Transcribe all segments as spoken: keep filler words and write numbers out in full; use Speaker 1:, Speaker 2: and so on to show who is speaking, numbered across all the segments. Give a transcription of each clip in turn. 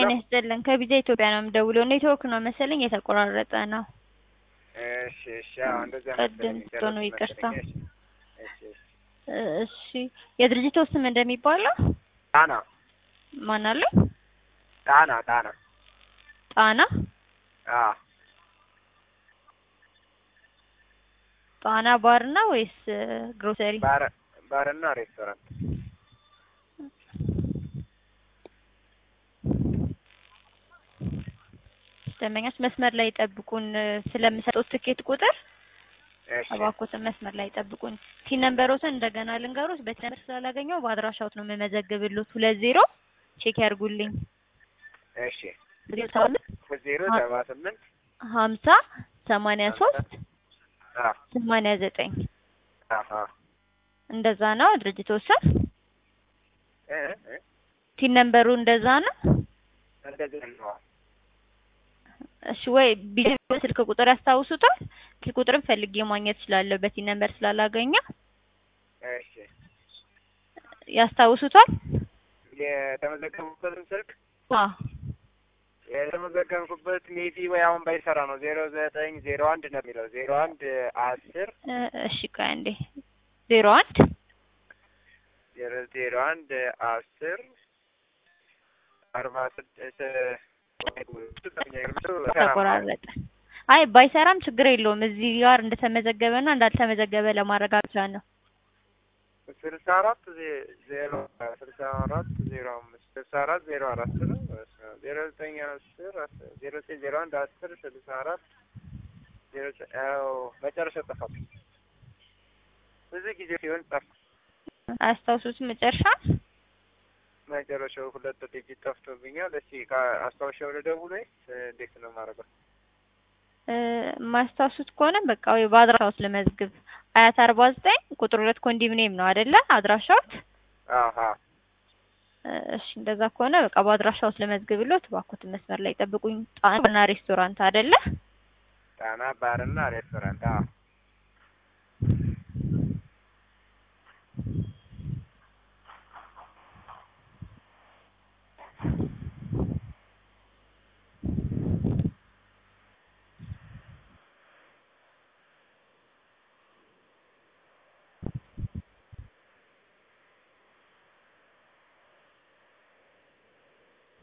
Speaker 1: ጤና ይስጥልን ከቢዛ ኢትዮጵያ ነው የምደውለው ኔትወርክ ነው መሰለኝ የተቆራረጠ ነው
Speaker 2: እሺ እሺ አዎ እንደዛ መሰለኝ
Speaker 1: ቅድም ነው ይቅርታ
Speaker 2: እሺ እሺ
Speaker 1: እሺ የድርጅቱ ስም እንደሚባለው
Speaker 2: ጣና
Speaker 1: ማን አለ
Speaker 2: ጣና ጣና
Speaker 1: ጣና
Speaker 2: አዎ
Speaker 1: ጣና ባርና ወይስ ግሮሰሪ
Speaker 2: ባር ባርና ሬስቶራንት
Speaker 1: ደንበኛች መስመር ላይ ጠብቁን ስለምሰጠው ትኬት ቁጥር
Speaker 2: እሺ
Speaker 1: አባኮትን መስመር ላይ ጠብቁን ቲ ነምበሮትን እንደገና ልንገሮት በተመር ስላላገኘው በአድራሻው ነው መመዘግብልዎት ሁለት ዜሮ ቼክ ያርጉልኝ
Speaker 2: እሺ
Speaker 1: ዜሮ ሰባት
Speaker 2: ዜሮ ሰባ ስምንት
Speaker 1: ሀምሳ ሰማንያ ሶስት
Speaker 2: አዎ
Speaker 1: ሰማንያ ዘጠኝ
Speaker 2: አሃ
Speaker 1: እንደዛ ነው ድርጅቶች
Speaker 2: እ
Speaker 1: ቲ ነምበሩ እንደዛ ነው
Speaker 2: እንደዛ ነው
Speaker 1: እሺ ወይ ቢል ስልክ ቁጥር ያስታውሱታል ስልክ ቁጥርም ፈልጌ ማግኘት እችላለሁ በቲ ነምበር ስላላገኘ
Speaker 2: እሺ
Speaker 1: ያስታውሱታል
Speaker 2: የተመዘገቡበትን ስልክ
Speaker 1: አዎ
Speaker 2: የተመዘገቡበት ሜቢ ወይ አሁን ባይሰራ ነው ዜሮ ዘጠኝ ዜሮ አንድ ነው የሚለው ዜሮ አንድ አስር
Speaker 1: እሺ ቆይ አንዴ ዜሮ አንድ
Speaker 2: ዜሮ ዜሮ አንድ አስር አርባ ስድስት
Speaker 1: ተቆራረጠ አይ ባይሰራም ችግር የለውም እዚህ ጋር እንደተመዘገበና እንዳልተመዘገበ ለማረጋገጥ ነው
Speaker 2: ስልሳ አራት ዜሮ ስልሳ አራት ዜሮ አምስት ስልሳ አራት ዜሮ አራት ነው ዜሮ ዘጠኝ አስር ዜሮ ዘጠኝ ዜሮ አንድ አስር ስልሳ አራት ዜሮ አዎ መጨረሻ ጠፋ ብዙ ጊዜ ሲሆን ጠፋ
Speaker 1: አስታውሱት መጨረሻ
Speaker 2: መጨረሻው ሁለት ዲጂት ጠፍቶብኛል እስኪ አስታውሻው ልደውል ወይስ እንዴት ነው የማደርገው
Speaker 1: ማስታውሱት ከሆነ በቃ ወይ በአድራሻው ስለመዝግብ አያት አርባ ዘጠኝ ቁጥር ሁለት ኮንዶሚኒየም ነው አይደለ አድራሻው
Speaker 2: አሃ
Speaker 1: እሺ እንደዛ ከሆነ በቃ በአድራሻው ስለመዝግብልዎት እባክዎት መስመር ላይ ጠብቁኝ ጣና ሬስቶራንት አይደለ
Speaker 2: ጣና ባርና ሬስቶራንት አዎ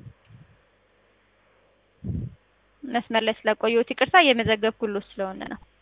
Speaker 1: መስመር ላይ ስለቆየሁት ይቅርታ እየመዘገብኩልዎት ስለሆነ ነው